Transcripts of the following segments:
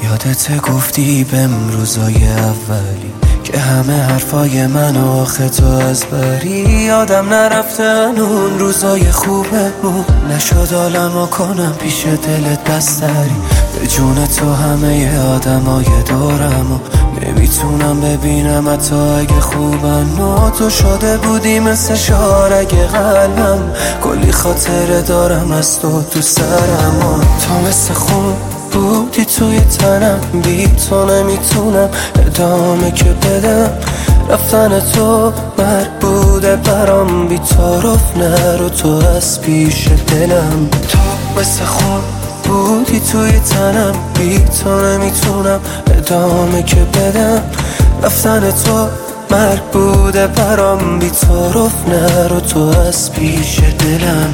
یادت گفتی بهم روزای اولی که همه حرفای من آخه تو از بری. یادم نرفتن اون روزای خوبمون، نشد عالمو کنم پیش دلت بستری. به جون تو همه آدمای دورمو نمیتونم ببینم حتی اگه خوبن. و تو شده بودی مثل شارگ قلبم، کلی خاطره دارم از تو سرم. تو مثل خون بودی توی تنم، بی تو نمیتونم ادامه که بدم. رفتن تو مرگ بوده برام، بی تعارف نرو تو از پیش دلم. تو مثل خون بودی توی تنم، بی تو نمیتونم ادامه که بدم. رفتن تو مرگ بوده برام، بی تعارف نرو تو از پیش دلم.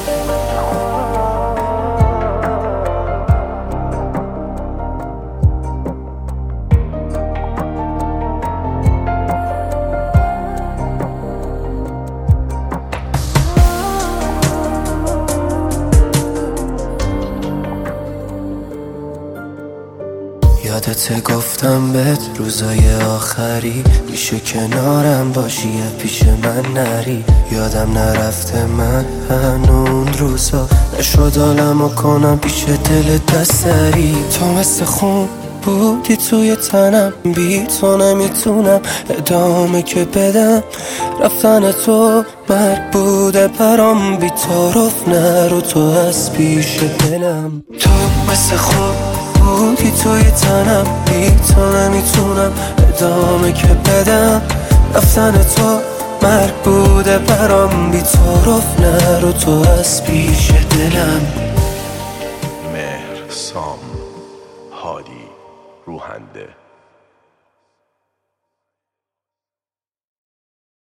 یادت گفتم بهت روزای آخری میشه کنارم باشی پیش من نری. یادم نرفته من هنون روزا، نشد عالمو کنم پیش دلت بستری. تو مثل خون بودی توی تنم، بی تو نمیتونم ادامه که بدم. رفتن تو مرگ بوده برام، بی تعارف نرو تو از پیش دلم. تو مثل خون بودی توی تنم، بی تو نمیتونم ادامه که بدم. رفتن تو مرگ بوده برام، بی تعارف نرو تو از پیش دلم. مهر سام، هادی روحنده.